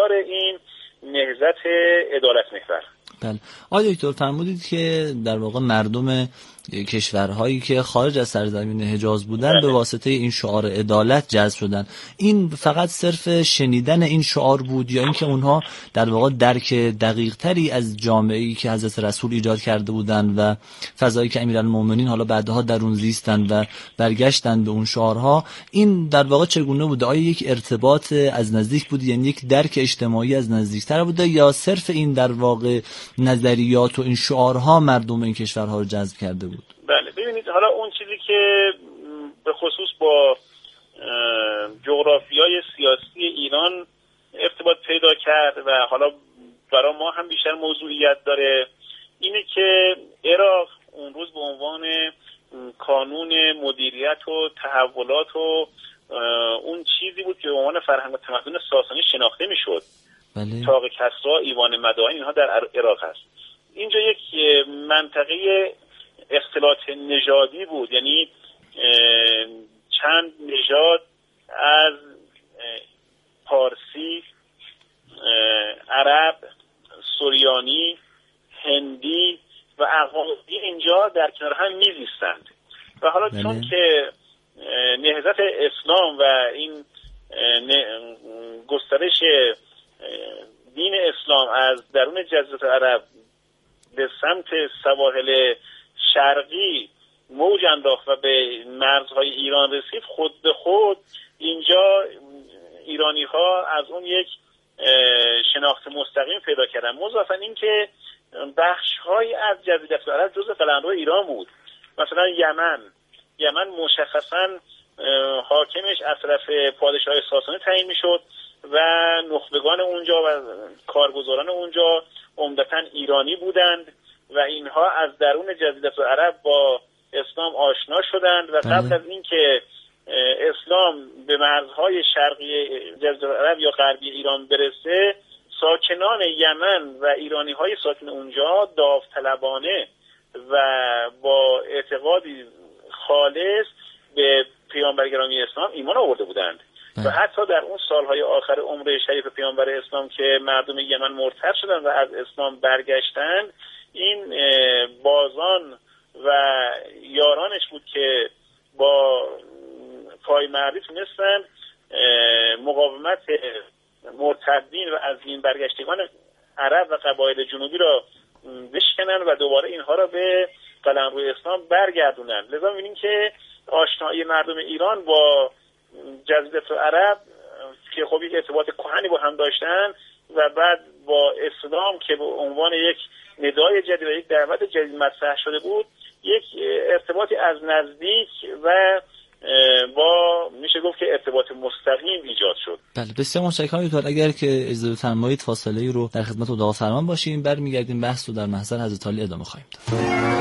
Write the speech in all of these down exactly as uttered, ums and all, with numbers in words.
شعار این نهضت عدالت محور. بله. آقای دکتر فرمودید که در واقع مردم کشورهایی که خارج از سرزمین حجاز بودن بله. به واسطه این شعار عدالت جذب شدن. این فقط صرف شنیدن این شعار بود یا اینکه اونها در واقع درک دقیق تری از جامعه‌ای که حضرت رسول ایجاد کرده بودند و فضایی که امیرالمومنین حالا بعدها در اون زیستند و برگشتند به اون شعارها، این در واقع چگونه بوده؟ آیا یک ارتباط از نزدیک بود، یعنی یک درک اجتماعی از نزدیکتر بوده، یا صرف این در واقع نظریات و این شعارها مردم این کشورها رو جذب کرده بود؟ بله ببینید، حالا اون چیزی که به خصوص با جغرافیای سیاسی ایران ارتباط پیدا کرد و حالا برای ما هم بیشتر موضوعیت داره اینه که عراق اون روز به عنوان کانون مدیریت و تحولات و اون چیزی بود که به عنوان فرهنگ و تمدن ساسانی شناخته میشد. بله. طاق کسرا، ایوان مدائن، اینها در عراق هست. اینجا یک منطقه اختلاط نژادی بود، یعنی چند نژاد از پارسی، عرب، سوریانی، هندی و اقوامی اینجا در کنار هم میزیستند و حالا بله. چون که نهضت اسلام و این گسترش دین اسلام از درون جزیره عرب به سمت سواحل شرقی موج انداخت و به مرزهای ایران رسید، خود به خود اینجا ایرانی ها از اون یک شناخت مستقیم پیدا کردن. مضافاً این که بخش های از جزیره عرب جزء قلمرو ایران بود. مثلا یمن یمن مشخصاً حاکمش از طرف پادشاه ساسانی تعیین میشد و نخبگان اونجا و کارگزاران اونجا عمدتاً ایرانی بودند و اینها از درون جزیره عرب با اسلام آشنا شدند و قبل از اینکه اسلام به مرزهای شرقی جزیره عرب یا غربی ایران برسه، ساکنان یمن و ایرانی‌های ساکن اونجا داوطلبانه و با اعتقادی خالص به پیامبر گرامی اسلام ایمان آورده بودند و حتی در اون سالهای آخر عمر شریف پیامبر اسلام که مردم یمن مرتد شدند و از اسلام برگشتند، این بازان و یارانش بود که با پایمردی تونستن مقاومت مرتدین و از این برگشتگان عرب و قبایل جنوبی را بشکنن و دوباره اینها را به قلمرو اسلام برگردونن. لذا می‌بینیم که آشنایی مردم ایران با جزیره عرب که خب یک ارتباط کهنی با هم داشتن و بعد با اسلام که به عنوان یک ندای جدید و یک دعوت جدید مطرح شده بود، یک ارتباطی از نزدیک و با میشه گفت که ارتباط مستقیم ایجاد شد. بله بسیار متشکرم دکتر. اگر که اجازه بفرمایید فاصله رو در خدمت اتاق فرمان باشیم، برمیگردیم بحث رو در محضر حضرت علی ادامه خواهیم داد.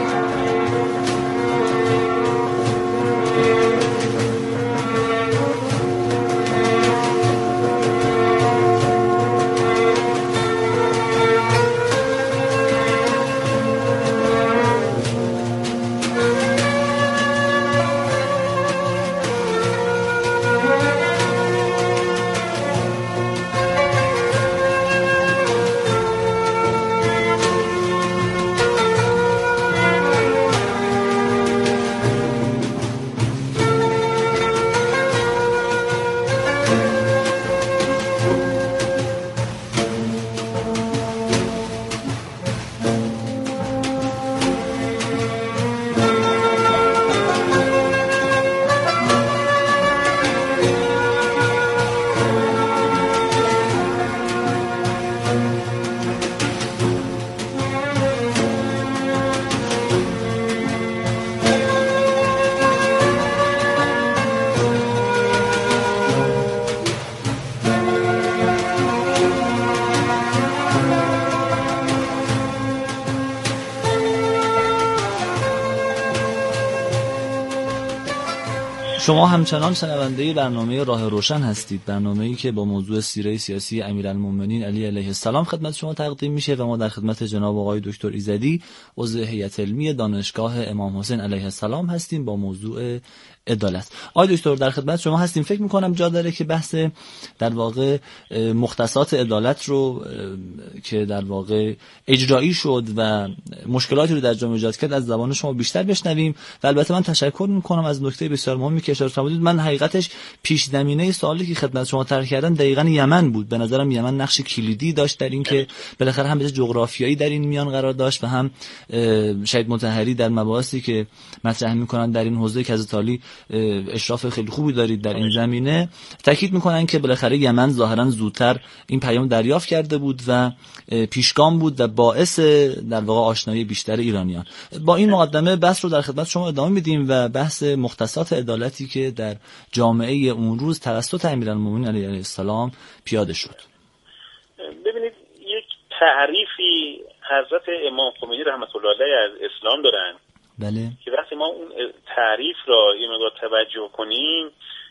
شما همچنان شنونده برنامه راه روشن هستید، برنامه‌ای که با موضوع سیره سیاسی امیرالمومنین علی علیه السلام خدمت شما تقدیم میشه و ما در خدمت جناب آقای دکتر ایزدی عضو هیئت علمی دانشگاه امام حسین علیه السلام هستیم با موضوع عدالت. آقای دکتر در خدمت شما هستیم. فکر می‌کنم جا داره که بحث در واقع مختصات عدالت رو که در واقع اجرایی شد و مشکلاتی رو در جامعه ایجاد کرد از زبان شما بیشتر بشنویم و البته من تشکر می‌کنم از نکته بسیار مهمی که اشاره فرمودید. من حقیقتش پیش زمینه سوالی که خدمت شما طرح کردم دقیقاً یمن بود. به نظرم یمن نقش کلیدی داشت در این که بالاخره هم به جغرافیایی در این میان قرار داشت و هم شهید مطهری در مباحثی که مطرح می‌کنن در این حوزه که از تالی اشراف خیلی خوبی دارید در این زمینه تاکید میکنن که بالاخره یمن ظاهرا زودتر این پیام دریافت کرده بود و پیشگام بود و باعث در واقع آشنایی بیشتر ایرانیان. با این مقدمه بحث رو در خدمت شما ادامه میدیم و بحث مختصات عدالتی که در جامعه اون روز توسط امیرالمومنین علیه السلام پیاده شد. ببینید یک تعریفی حضرت امام خمینی رحمت الله علیه از اسلام دارن. بله. که وقتی ما اون تعریف را یه مقدار توجه کنیم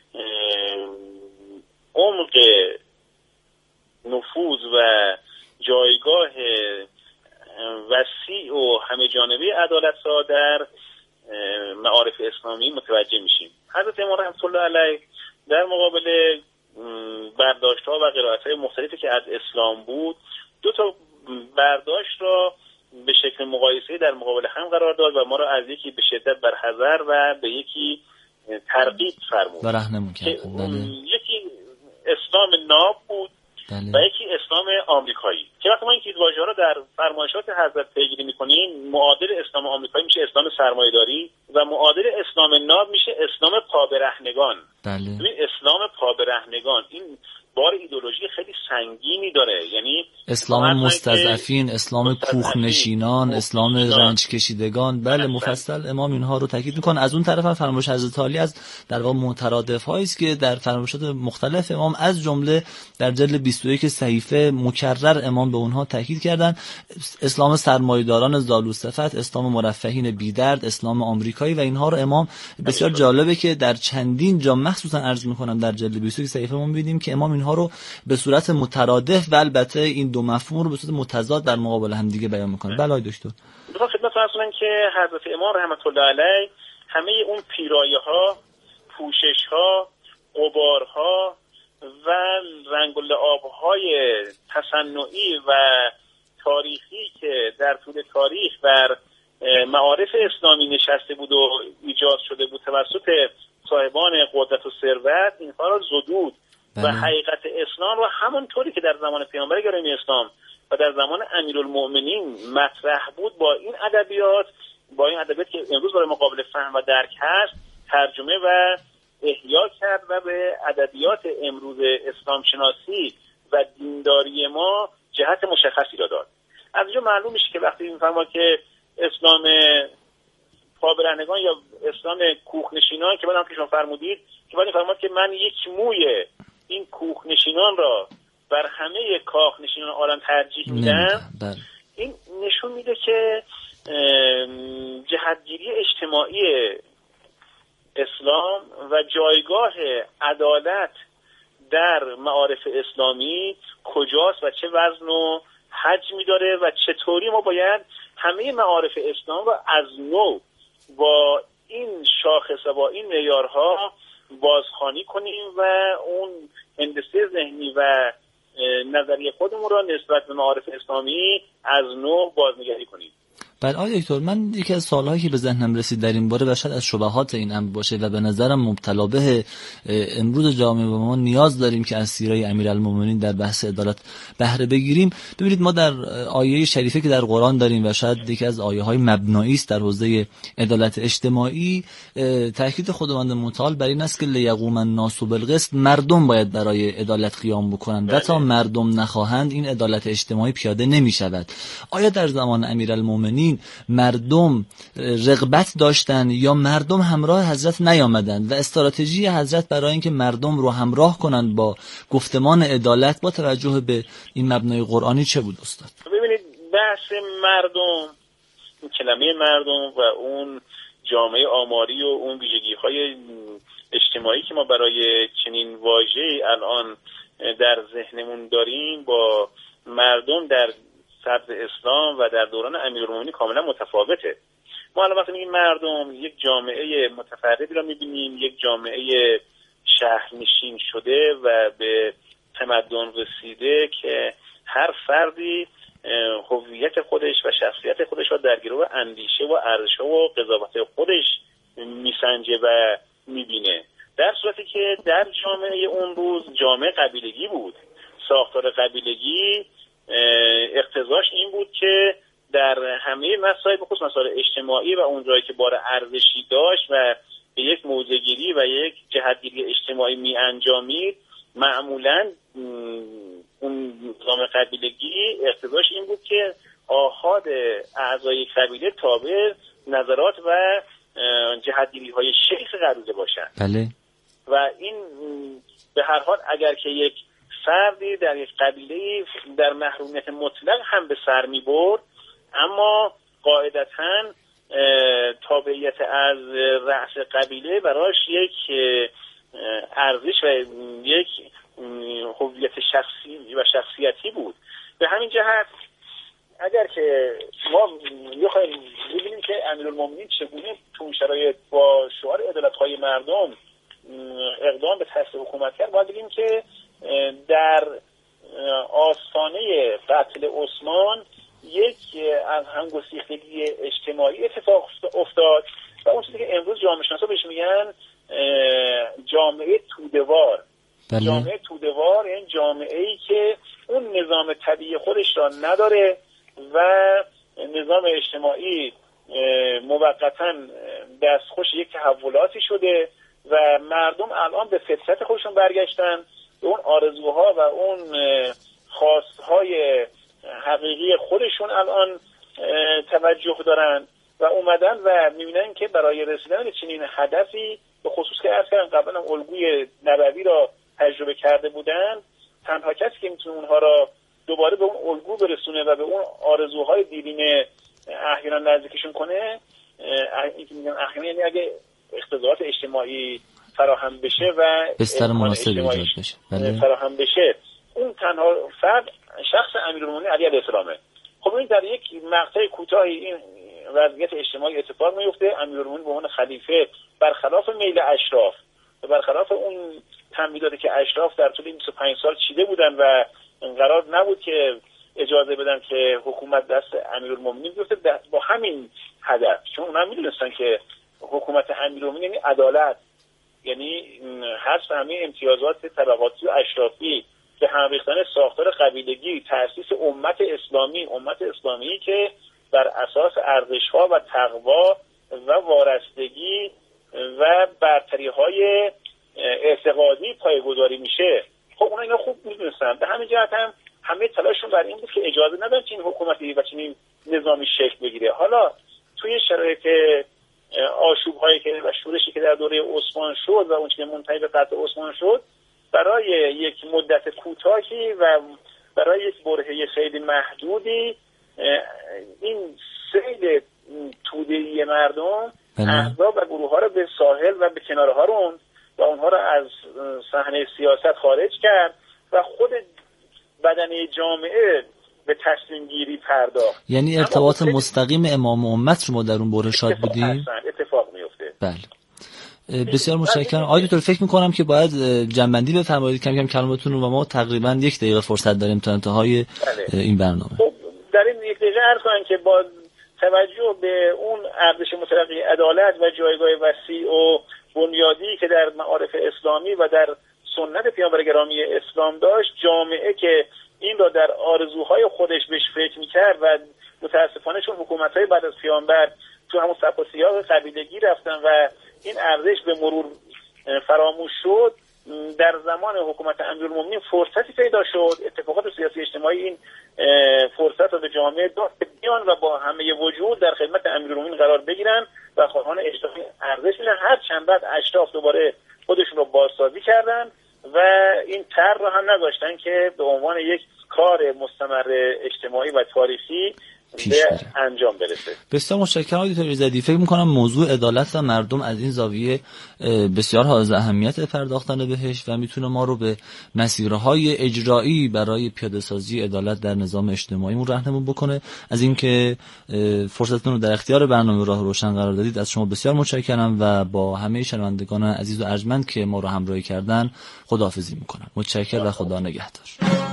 عمق نفوذ و جایگاه وسیع و همه جانبه عدالت را در معارف اسلامی متوجه میشیم. حضرت امام رحمت الله علیه در مقابل برداشت‌ها و قرائت‌های مختلفی که از اسلام بود دو تا برداشت را به شکل مقایسه در مقابل هم قرار داد و ما را از یکی به شدت برحذر و به یکی ترغیب فرمود. برهنمون کرد. یکی اسلام ناب بود بله. و یکی اسلام آمریکایی که وقتی ما این واژه‌ها را در فرمایشات حضرت پیگیری می‌کنیم معادل اسلام آمریکایی میشه اسلام سرمایه‌داری و معادل اسلام ناب میشه اسلام پابرهنگان. بله. ببین اسلام پابرهنگان این بار ایدئولوژی خیلی سنگینی داره، یعنی اسلام مستضعفین، اسلام کوخنشینان، اسلام رنج کشیدگان. بله مفصل امام اینها رو تاکید میکنه. از اون طرف هم فرمایش حضرت علی از در واقع مترادف هایی است که در فرمایشات مختلف امام از جمله در جلد بیست و یک صحیفه مکرر امام به اونها تاکید کردن. اسلام سرمایه‌داران زالوصفت، اسلام مرفهین بی‌درد، اسلام آمریکایی و اینها رو امام بسیار جالبه که در چندین جا مخصوصا عرض میکنم در جلد بیست و یک صحیفه ما می‌بینیم که امام اینها رو به صورت مترادف و البته این دو مفهوم رو به صورت متضاد در مقابل هم دیگه بیان میکنه. بله دکتر. بخوام خدمت عرض کنم که حضرت امام رحمت الله علیه همه اون پیرایه‌ها، پوشش‌ها، غبارها و رنگ و لعاب‌های تصنعی و تاریخی که در طول تاریخ بر معارف اسلامی نشسته بود و ایجاد شده بود توسط صاحبان قدرت و ثروت اینها را زدود و حقیقت اسلام رو همونطوری که در زمان پیامبر گرامی اسلام و در زمان امیرالمؤمنین مطرح بود با این ادبیات با این ادبیات که امروز برای ما قابل فهم و درک هست ترجمه و احیا کرد و به ادبیات امروز اسلام شناسی و دینداری ما جهت مشخصی را داد. از اینجا معلوم میشه که وقتی میفهمیم که اسلام پابرهنگان یا اسلام کوخنشینان که بعدم که شما فرمودید که بعد فرمود که من یک موی این کوخنشینان را بر همه کاخنشینان عالم ترجیح میدم، این نشون میده که جهتگیری اجتماعی اسلام و جایگاه عدالت در معارف اسلامی کجاست و چه وزن و حجمی داره و چطوری ما باید همه معارف اسلام را از نو با این شاخص و با این معیارها بازخوانی کنیم و اون هندسه ذهنی و نظریه خودمون را نسبت به معارف اسلامی از نو بازنگری کنیم. بله آقای دکتر، من یکی از سوالهایی که به ذهنم رسید در این باره و شاید از شبهات این امر باشه و به نظرم مبتلا به امروز جامعه و ما نیاز داریم که از سیره امیرالمومنین در بحث عدالت بهره بگیریم. ببینید ما در آیه شریفه که در قرآن داریم و شاید یکی از آیه‌های مبنایی است در حوزه عدالت اجتماعی، تاکید خداوند متعال بر این است که لیقوم الناس بالقسط، مردم باید برای عدالت قیام بکنند و تا مردم نخواهند این عدالت اجتماعی پیاده نمی‌شود. آیا در زمان امیرالمومنین مردم رغبت داشتن یا مردم همراه حضرت نیامدند و استراتژی حضرت برای اینکه مردم رو همراه کنند با گفتمان عدالت با توجه به این مبنای قرآنی چه بود استاد؟ ببینید بحث مردم، این کلمه مردم و اون جامعه آماری و اون ویژگی‌های اجتماعی که ما برای چنین واژه‌ای الان در ذهنمون داریم با مردم در صدر اسلام و در دوران امیرالمومنین کاملا متفاوته. ما الان مثلا این مردم یک جامعه متفردی را می‌بینیم، یک جامعه شهرنشین شده و به تمدن رسیده که هر فردی هویت خودش و شخصیت خودش را در گرو اندیشه و ارزش‌ها و قضاوت خودش میسنجه و میبینه، در صورتی که در جامعه اون روز جامعه قبیلگی بود. ساختار قبیلگی اقتضاش این بود که در همه مسائل بخصوص مسائل اجتماعی و اون جایی که بار ارزشی داشت و به یک موضع‌گیری و یک جهتگیری اجتماعی می انجامید، معمولاً اون نظام قبیلگی اقتضاش این بود که آحاد اعضای قبیله تابع نظرات و جهتگیری‌های شیخ قبیله باشند. بله. و این به هر حال اگر که یک فردی در یک قبیله در محرومیت مطلق هم به سر می‌برد، اما قاعدتاً تابعیت از رأس قبیله براش یک ارزش و یک هویت شخصی و شخصیتی بود. به همین جهت اگر که ما بخوایم ببینیم که امیرالمومنین چگونه تو این شرایط با شعار عدالت‌خواهی مردم اقدام به تأسیس حکومت کرد، باید بگیم که در آستانه قتل عثمان یک از همگسیختگی اجتماعی اتفاق افتاد و اون چیزی که امروز جامعه شناسا بهش میگن جامعه توده‌وار. بله. جامعه توده‌وار یعنی جامعه‌ای که اون نظام طبیعی خودش را نداره و نظام اجتماعی موقتاً دستخوش یک تحولاتی شده و مردم الان به فطرت خودشون برگشتن، به اون آرزوها و اون خواستهای حقیقی خودشون الان توجه دارن و اومدن و میبینن که برای رسیدن به چنین هدفی، به خصوص که عرض کردم قبلا الگوی نبوی را تجربه کرده بودن، تنها کسی که میتونه اونها را دوباره به اون الگو برسونه و به اون آرزوهای دیرینه احیانا نزدیکشون کنه، این که میگن احیانا یعنی اگه اقتضاعات اجتماعی فراهم بشه و بستر مناسبی ایجاد بشه، بله. فراهم بشه، اون تنها فرد شخص امیرالمومنین علی علیه السلامه. خب این در یک مقطع کوتاهی این وضعیت اجتماعی اتفاق میفته. امیرالمومنین به عنوان خلیفه برخلاف میل اشراف و برخلاف اون تمهیداتی که اشراف در طول این بیست و پنج سال چیده بودن و قرار نبود که اجازه بدن که حکومت دست امیرالمومنین بیفته، با همین هدف، چون اونها میدونستن که حکومت امیرالمومنین یعنی عدالت، یعنی حذف همه امتیازات طبقاتی و اشرافی، به هم ریختن ساختار قبیلگی، تأسیس امت اسلامی، امت اسلامی که بر اساس ارزش‌ها و تقوا و وارستگی و برتری‌های اعتقادی پایه‌گذاری میشه. خب اونا اینا خوب می‌دونستن. به همین جهت هم همه تلاششون بر این بود که اجازه ندن چنین حکومتی و چنین نظامی شکل بگیره. حالا توی شرایط آشوب‌هایی که و شورشی که در دوره عثمان شد و اون چیزی که منتهی به قتل عثمان شد، برای یک مدت کوتاهی و برای یک برهه خیلی محدودی این سیل توده‌ای مردم احزاب و گروه ها رو به ساحل و به کناره ها روند و اونها رو از صحنه سیاست خارج کرد و خود بدنه جامعه به تصمیم گیری پرداخت. یعنی ارتباط مستقیم امام امت رو ما در اون بره شاد بودیم. اتفاق میفته. بله. بسیار متشکرم. آقای دکتر، فکر می‌کنم که باید جنبندی بفرمایید کم کم کلماتون رو و ما تقریبا یک دقیقه فرصت داریم تا انتهای بله. این برنامه. خب در این یک دقیقه عرض کنم که با توجه به اون ارزش متلقی عدالت و جایگاه وسیع و بنیادی که در معارف اسلامی و در سنت پیامبر گرامی اسلام داشت، جامعه که این را در آرزوهای خودش بهش فکر می‌کرد و متاسفانه چون حکومت‌های بعد از پیامبر تو همون سبک و سیاق قبیلگی رفتن و این ارزش به مرور فراموش شد، در زمان حکومت امیرالمومنین فرصتی پیدا شد، اتفاقات سیاسی اجتماعی این فرصت رو به جامعه داد که بیان و با همه وجود در خدمت امیرالمومنین قرار بگیرن و خواهان اجتماعی ارزش میدن. هر چند بعد اشراف دوباره خودشون رو بازسازی کردن و این طرح رو هم نذاشتن که به عنوان یک کار مستمر اجتماعی و تاریخی پیش بره، انجام برسه. بسیار متشکرم آقای دکتر ایزدی. فکر می‌کنم موضوع عدالت و مردم از این زاویه بسیار حائز اهمیت پرداختن بهش و میتونه ما رو به مسیرهای اجرایی برای پیاده‌سازی عدالت در نظام اجتماعیمون راهنمون بکنه. از اینکه فرصتتون رو در اختیار برنامه راه روشن قرار دادید از شما بسیار متشکرم و با همه شنوندگان عزیز و ارجمند که ما رو همراهی کردن خداحافظی می‌کنم. متشکرم و خدا نگهدار.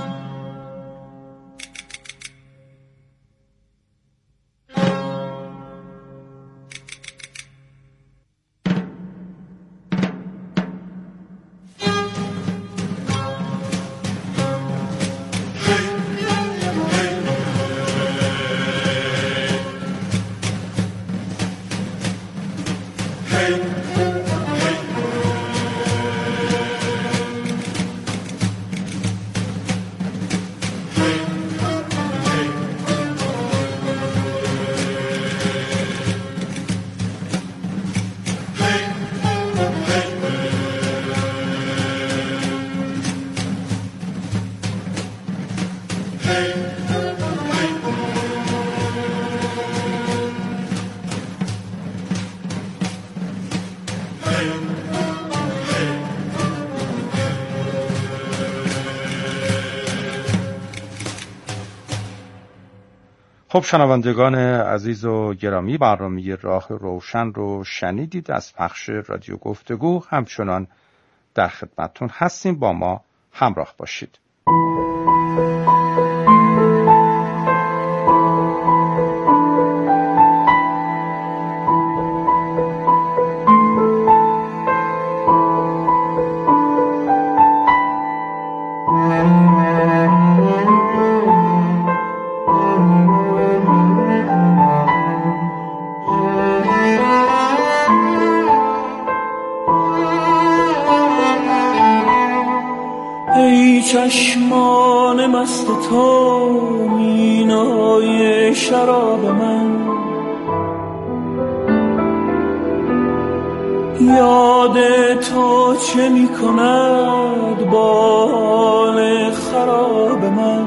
خب شنوندگان عزیز و گرامی، برنامه راه روشن رو شنیدید از پخش رادیو گفتگو. همچنان در خدمتتون هستیم، با ما همراه باشید. چشمان مست تو مینای شراب من، یاد تو چه می کند با حال خراب من.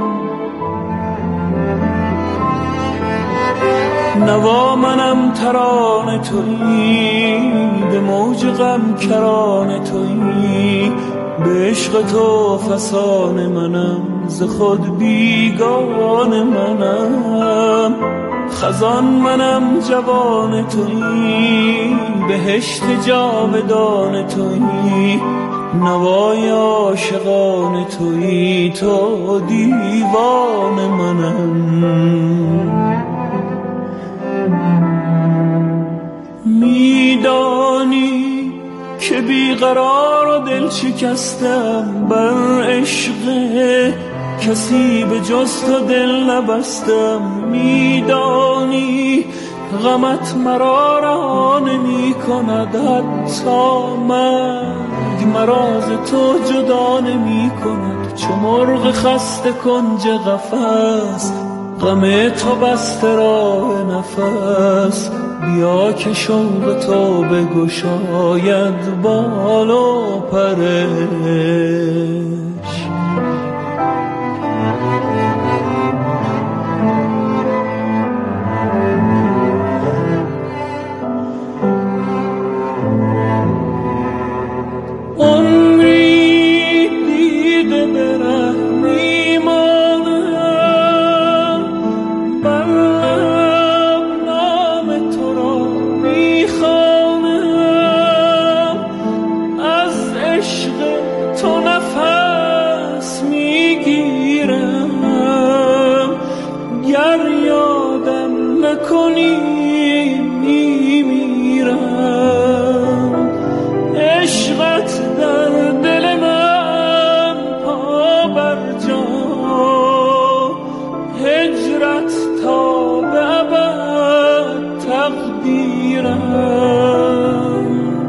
نوا منم ترانه تویی، به موج غم کرانه تویی، به عشق تو فسان منم، ز خود بیگان منم. خزان منم جوان تویی، بهشت جاودان تویی، نوای عاشقان تویی، تو دیوان منم. میدانی که بیقرار و دل شکستم، بر عشق کسی به جز تو دل نبستم. میدانی غمت مرا رها نمی کند، حتی مرگ مرا ز تو جدا نمی کند. چو مرغ خسته کنج قفس، غم تو بسته راه نفس. بیا که شوق تو بگشاید بال و پرش. عمری دیده بره میمانم، بر لب نام تو را میخوانم. از عشق تو نفس میگیرم، گر یادم نکنی میمیرم. عشقت در دل من پا بر جا، هجرت تا به ابد تقدیرم.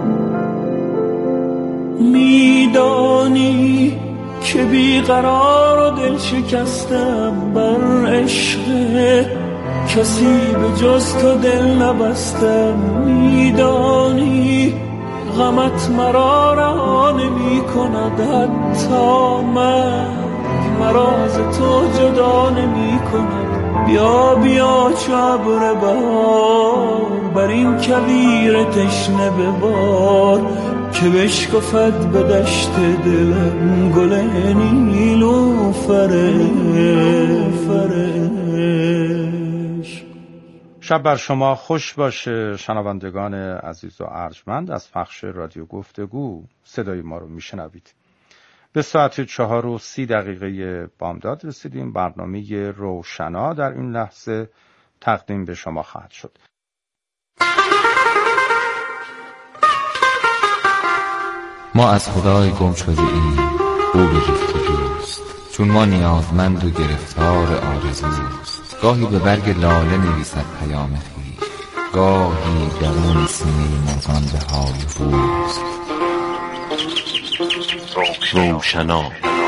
میدانی که بیقرار و دل شکستم، بر عشق کسی به جز تو دل نبستم. میدانی غمت مرا رها نمی کند، حتی مرگ مرا ز تو جدا نمی کند. بیا بیا چو ابر بهار بر این کویر تشنه ببار که بشکفد به دشت دلم گل نیلوفرش. شب بر شما خوش باشه شنوندگان عزیز و ارجمند. از پخش رادیو گفتگو صدای ما رو میشنوید. به ساعت چهار و سی دقیقه بامداد رسیدیم. برنامه روشنا در این لحظه تقدیم به شما خواهد شد. ما از خدای گم شده ایم، او به ریخت دوست، چون ما نیازمند و گرفتار آرزوست. گاهی به برگ لاله نویسد پیام خویش، گاهی درون سینه مرغان به های بوست. روشنا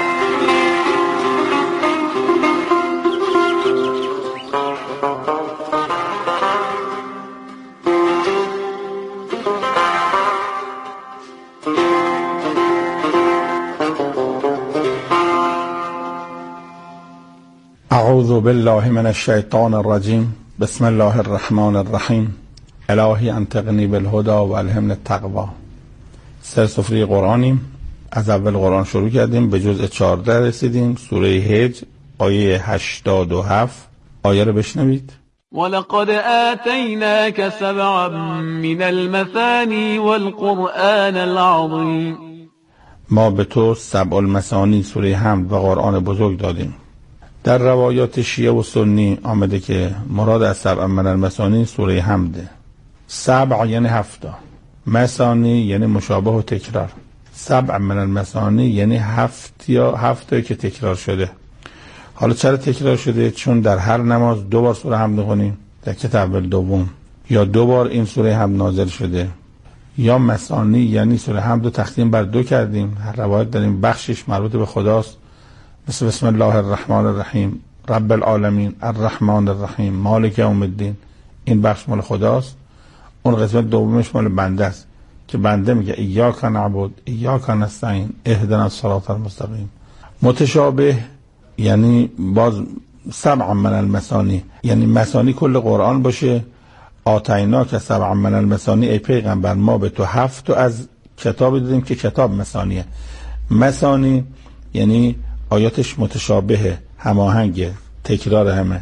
اعوذ بالله من الشیطان الرجیم. بسم الله الرحمن الرحیم. الهی انطقنی بالهدى و الهمنی التقوی. سر سفره قرآنیم. از اول قرآن شروع کردیم، به جزء چهارده رسیدیم. سوره هجر آیه هشتاد و هفت. آیه رو بشنوید. ولقد آتیناک سبعا من المثانی والقرآن العظیم. ما به تو سبع المثانی سوره حمد و قرآن بزرگ دادیم. در روایات شیعه و سنی آمده که مراد از سبع من المثانی سوره حمده. سبع یعنی هفتا، مثانی یعنی مشابه و تکرار. سبع من المثانی یعنی هفت یا هفته که تکرار شده. حالا چرا تکرار شده؟ چون در هر نماز دو بار سوره حمد می‌خونیم، در کتاب اول دوم، یا دو بار این سوره حمد نازل شده، یا مثانی یعنی سوره حمد رو تقسیم بر دو کردیم. هر روایت داریم بخشش مربوط به خداست، مثل بسم الله الرحمن الرحیم، رب العالمین، الرحمن الرحیم، مالک یوم الدین. این بخش مال خداست. اون قسمت دومش مال بنده است که بنده میگه ایاک نعبد ایاک نستعین اهدنا الصراط المستقیم. متشابه یعنی باز سبع من المثانی، یعنی مثانی کل قرآن باشه. آتیناک سبع من المثانی، ای پیغمبر ما به تو هفت از کتاب دادیم که کتاب مثانیه. مثانی یعنی آیاتش متشابه، هماهنگه، تکرار همه.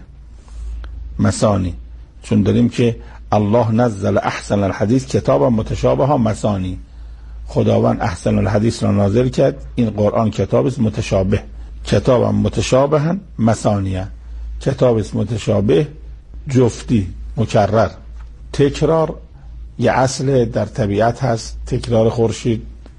مثانی چون داریم که الله نزل احسن الحدیث کتاب متشابه ها مثانی. خداوند احسن الحدیث را نازل کرد. این قرآن کتاب است متشابه. کتاب متشابه هم مثانیه. کتاب است متشابه جفتی مکرر. تکرار یه اصل در طبیعت هست. تکرار خورشید،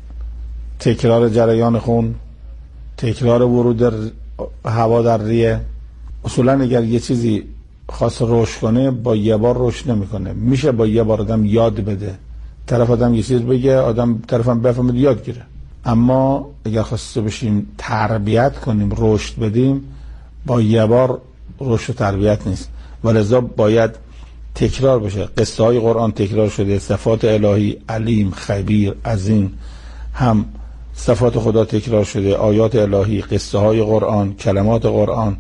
تکرار جریان خون، تکرار ورود هوا در ریه. اصولا اگر یه چیزی خواست رشد کنه با یه بار رشد نمیکنه. میشه با یه بار آدم یاد بده، طرف آدم یه چیز بگه آدم طرفم بفهمه یاد گیره. اما اگر خواسته بشیم تربیت کنیم، رشد بدیم، با یه بار رشد و تربیت نیست. ولذا باید تکرار بشه. قصه های قرآن تکرار شده، صفات الهی علیم، خبیر، عظیم، هم صفات خدا تکرار شده، آیات الهی، قصه های قرآن، کلمات قرآن.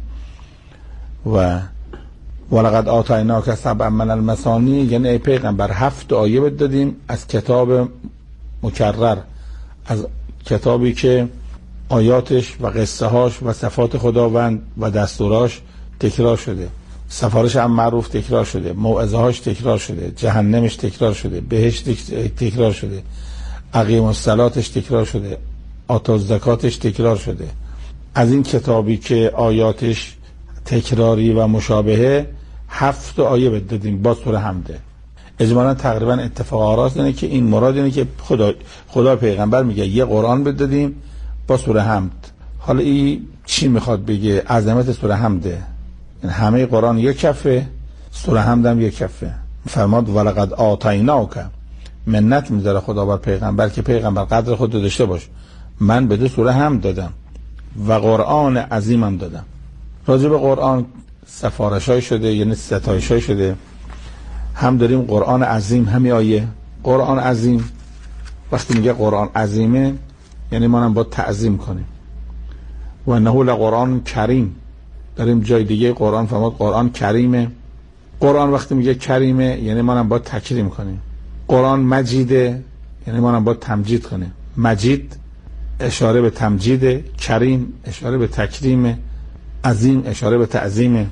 و ولقد آتیناک سبعا من المثانی یعنی ای پیغمبر هفت آیه بهت دادیم از کتاب مکرر، از کتابی که آیاتش و قصه هاش و صفات خداوند و دستوراش تکرار شده. سفارش هم معروف تکرار شده، موعظه هاش تکرار شده، جهنمش تکرار شده، بهشت تکرار شده، اقیم الصلاتش تکرار شده، آتا الزکاتش تکرار شده. از این کتابی که آیاتش تکراری و مشابهه هفت آیه بهت دادیم با سوره حمده. اجمالا تقریبا اتفاق آراست اینه که این مراد اینه که خدا خدا پیغمبر میگه یه قرآن بهت دادیم با سوره حمد. حالا این چی میخواد بگه؟ عظمت سوره حمده. این همه قرآن یک کفه، سوره حمد هم یک کفه. فرماد ولقد آتیناک، منت میذاره خدا بر پیغمبر که پیغمبر قدر خود داشته باش. من به تو سوره حمد دادم و قرآن عظیمم دادم. راجع به قرآن سفارشای شده، یعنی ستایشای شده. هم داریم قرآن عظیم، همین آیه قرآن عظیم. وقتی میگه قرآن عظیمه یعنی ما هم باید تعظیم کنیم. و انه لقرآن کریم، داریم جای دیگه قرآن فرمود قرآن کریمه. قرآن وقتی میگه کریمه یعنی ما هم باید تکریم کنیم. قرآن مجیده یعنی ما هم باید تمجید کنیم. مجید اشاره به تمجید، کریم اشاره به تکریم، عظیم اشاره به تعظیم.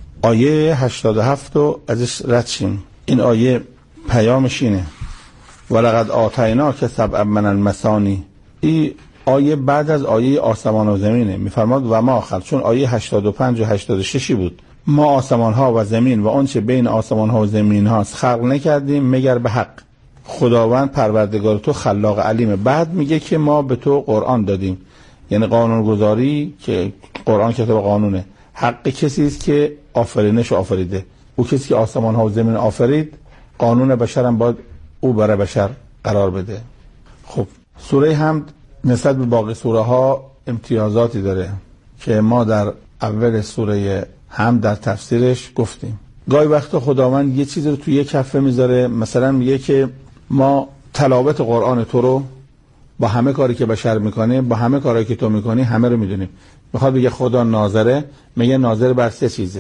آیه هشتاد و هفت رو ازش رد شیم. این آیه پیامش اینه ولقد آتیناک سبعا من المثانی. این آیه بعد از آیه آسمان و زمینه. میفرماد و ما خلق، چون آیه هشتاد و پنج و هشتاد و شش بود، ما آسمان ها و زمین و آنچه بین آسمان ها و زمین هاست خلق نکردیم مگر به حق. خداوند پروردگار تو خلاق علیم. بعد میگه که ما به تو قرآن دادیم، یعنی قانون گذاری که قرآن کتاب قانونه. حق کسی است که آفرینش آفریده. او کسی که آسمان ها و زمین آفرید، قانون بشر هم باید او برای بشر قرار بده. خب سوره حمد نسبت به باقی سوره ها امتیازاتی داره که ما در اول سوره حمد در تفسیرش گفتیم. گاهی وقتا خداوند یه چیزی رو توی یک کفه میذاره، مثلا میگه که ما تلاوت قرآن تو رو با همه کاری که بشر میکنه، با همه کاری که تو میکنی، همه رو میدونیم. بخواد بگه خدا ناظره، میگه ناظر بر سه چیزه.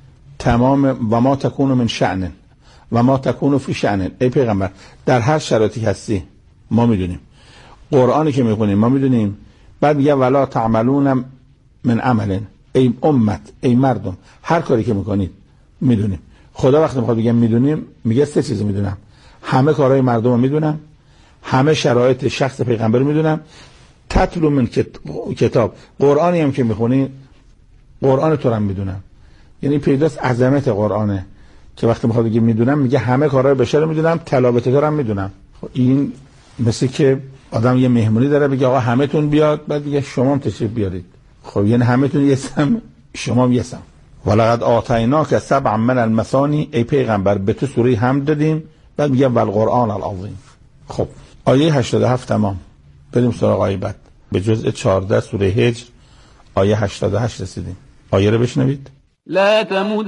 تمام و ما تکون من شأن و ما تکون فی شأن. ای پیغمبر در هر شرایطی هستی ما میدونیم. قرآنی که میخونیم ما میدونیم. بعد میگه ولا تعملون من عمل، ای امت، ای مردم، هر کاری که میکنید میدونیم. خدا وقتی میخواد بگه میدونیم، میگه سه چیز میدونم. همه کارهای مردم رو میدونم، همه شرایط شخص پیغمبر رو میدونم. تتلو من کتاب، قرآنی هم که میخونی قرآن تو رو هم میدونم. یعنی پیداست عظمت قرآنه که وقتی میخواد بگه میدونم، میگه همه کارهای بشر رو میدونم، تلاوت تو رو هم میدونم. خب این مثل که آدم یه مهمونی داره بگه آقا همه تون بیاد، بعد دیگه شما هم تشریف بیارید. خب یعنی همه تون یسم، شما هم یسم. ولقد آتیناک سبعا من المثانی، ای پیغمبر به تو سوره حمد دادیم. بعد میگه والقرآن العظیم. خب آیه هشتاد و هفت تمام. بریم سراغ آیه بعد. به جزء چهارده سوره هجر آیه هشتاد و هشت رسیدیم. آیه رو بشنوید. لا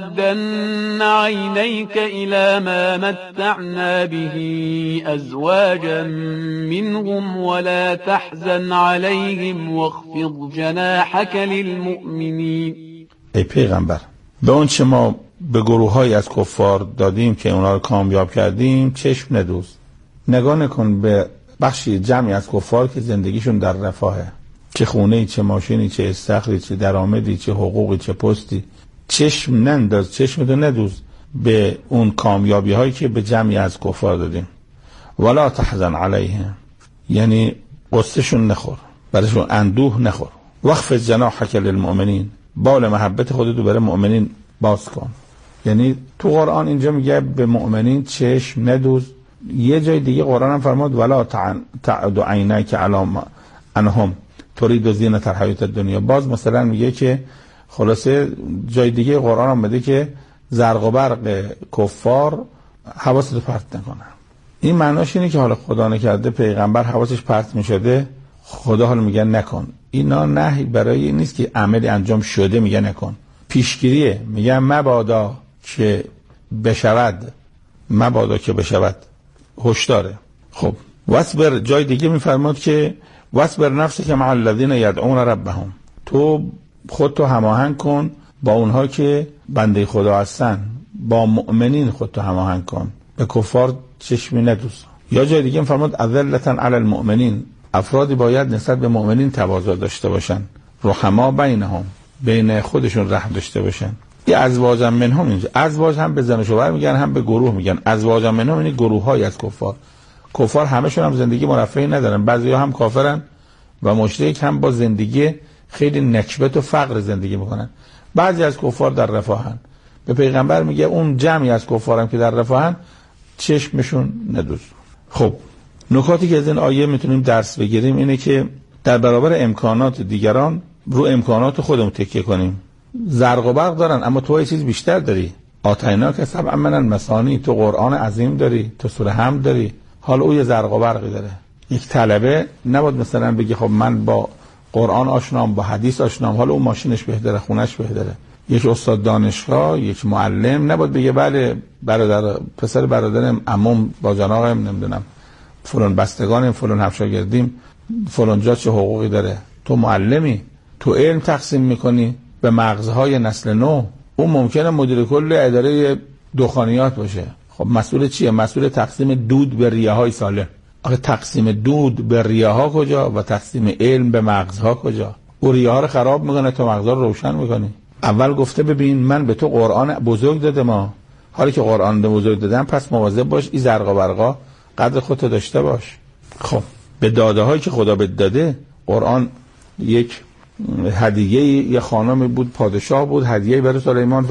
تمدن عينيك إلى ما متعنا به أزواجا منهم ولا تحزن عليهم واخفض جناحك للمؤمنين. ای پیغمبر به اون چه ما به گروه‌های از کفار دادیم که اونا رو کامیاب کردیم چشم ندوز. نگاه نکن به بخشی جمعی از کفار که زندگیشون در رفاهه، چه خونه‌ای، چه ماشینی، چه استخری، چه درآمدی، چه حقوقی، چه پستی. چشم ننداز، چشمتو ندوز به اون کامیابی هایی که به جمعی از کفار دادیم. ولا تحزن علیهم، یعنی قصهشون نخور، برایشون اندوه نخور. واخفض جناحک للمؤمنین، بال محبت خودتو برای مؤمنین باز کن. یعنی تو قرآن اینجا میگه به مؤمنین چشم ندوز. یه جای دیگه قرآن هم فرمود ولا تعد عینک علی انهم ترید زینت الحیات الدنیا. باز مثلا میگه که خلاصه جای دیگه قرآن آمده که زرق و برق کفار حواستو پرت نکنن. این معناش اینه که حالا خدا نکرده پیغمبر حواسش پرت میشده، خدا حالا میگه نکن. اینا نهی برای این نیست که عملی انجام شده میگه نکن، پیشگیریه. میگه مبادا که بشود، مبادا که بشود، هشداره. خب واصبر، جای دیگه میفرماد که واصبر نفسک مع الذین یدعون ربهم، تو خودتو هماهنگ کن با اونها که بنده خدا هستن، با مؤمنین خودتو هماهنگ کن، به کفار چشمی ندوز. یا جای دیگه فرمود اذلة علی المؤمنین، افرادی باید نسبت به مؤمنین تواضع داشته باشن، رحما بینهم، بین خودشون رحم داشته باشن. یه ازواج منهم، اینجا ازواج هم به زن و شوهر میگن هم به گروه میگن. ازواج منهم یعنی گروه‌های از کفار. کفار همشون هم زندگی مرفهی ندارن، بعضیا هم کافرن و مشرک، هم با زندگی خیلی نکبت و فقر زندگی میکنن. بعضی از کفار در رفاهن. به پیغمبر میگه اون جمعی از کفارم که در رفاهن چشمشون ندوز. خب نکاتی که از این آیه میتونیم درس بگیریم اینه که در برابر امکانات دیگران رو امکانات خودمون تکیه کنیم. زرق و برق دارن اما تو یه چیز بیشتر داری. آتیناک سبعا من المثانی، تو قرآن عظیم داری، تو سوره حمد داری، حالا او یه زرق و برقی داره. یک طلبه نباید مثلا بگی خب من با قرآن آشنام، با حدیث آشنام، حالا اون ماشینش بهتره، خونش بهتره. یک استاد دانشگاه، یک معلم نباید بگه بله برادر پسر برادرم عموم با جناقم نمیدونم فلان بستگانم فلان همشاگردیم فلان جا چه حقوقی داره. تو معلمی، تو علم تقسیم میکنی، به مغزهای نسل نو، اون ممکنه مدیر کل اداره دخانیات باشه. خب مسئول چیه؟ مسئول تقسیم دود به ریه های سالم. آخه تقسیم دود به ریه ها کجا و تقسیم علم به مغزها کجا؟ او ریه ها رو خراب میکنه تا مغزها رو روشن میکنی. اول گفته ببین من به تو قرآن بزرگ دادم، ما حالی که قرآن بزرگ دادم پس مواظب باش این زرقا برقا قدر خودت داشته باش. خب به داده هایی که خدا بهت داده، قرآن یک هدیه، یه خانمی بود پادشاه بود، هدیه برای سلیمان